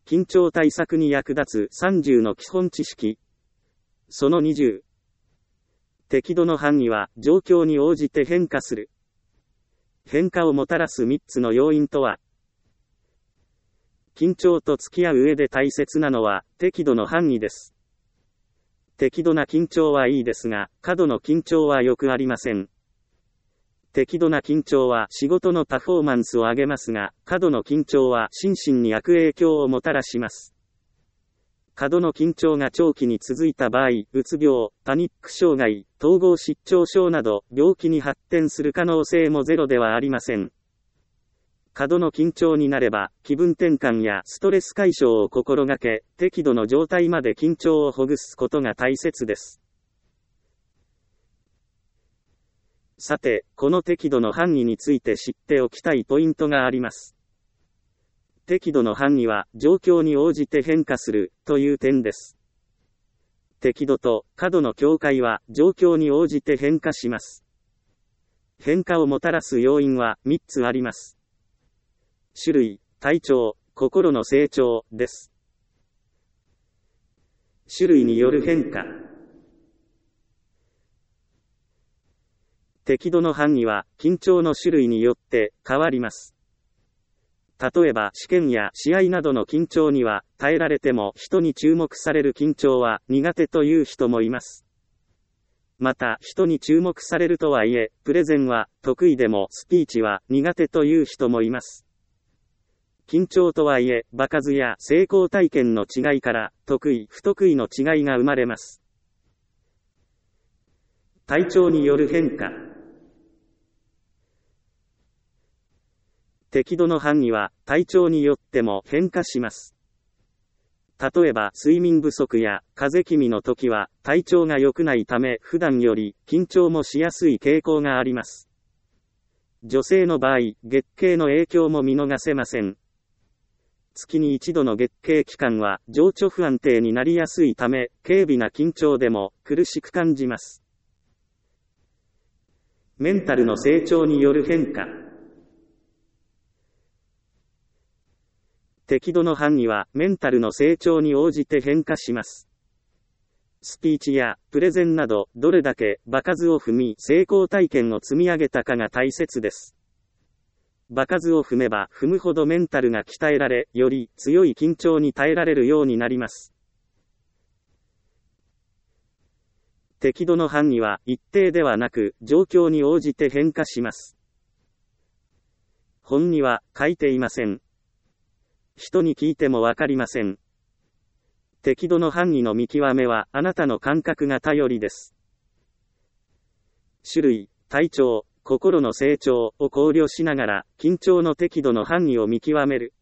緊張対策に役立つ30の基本知識。その20。適度の範囲は状況に応じて変化する。変化をもたらす3つの要因とは。緊張と付き合う上で大切なのは適度の範囲です。適度な緊張はいいですが、過度の緊張はよくありません。適度な緊張は仕事のパフォーマンスを上げますが、過度の緊張は心身に悪影響をもたらします。過度の緊張が長期に続いた場合、うつ病、パニック障害、統合失調症など病気に発展する可能性もゼロではありません。過度の緊張になれば、気分転換やストレス解消を心がけ、適度の状態まで緊張をほぐすことが大切です。さて、この適度の範囲について知っておきたいポイントがあります。適度の範囲は状況に応じて変化するという点です。適度と過度の境界は状況に応じて変化します。変化をもたらす要因は3つあります。種類、体調、心の成長です。種類による変化。適度の範囲は緊張の種類によって変わります。例えば試験や試合などの緊張には耐えられても人に注目される緊張は苦手という人もいます。また人に注目されるとはいえ、プレゼンは得意でもスピーチは苦手という人もいます。緊張とはいえ、場数や成功体験の違いから得意・不得意の違いが生まれます。体調による変化。適度の範囲は体調によっても変化します。例えば睡眠不足や風邪気味の時は体調が良くないため普段より緊張もしやすい傾向があります。女性の場合、月経の影響も見逃せません。月に一度の月経期間は情緒不安定になりやすいため、軽微な緊張でも苦しく感じます。メンタルの成長による変化。適度の範囲はメンタルの成長に応じて変化します。スピーチやプレゼンなどどれだけ場数を踏み成功体験を積み上げたかが大切です。場数を踏めば踏むほどメンタルが鍛えられ、より強い緊張に耐えられるようになります。適度の範囲は一定ではなく状況に応じて変化します。本には書いていません。人に聞いてもわかりません。適度の範囲の見極めはあなたの感覚が頼りです。種類、体調、心の成長を考慮しながら緊張の適度の範囲を見極める。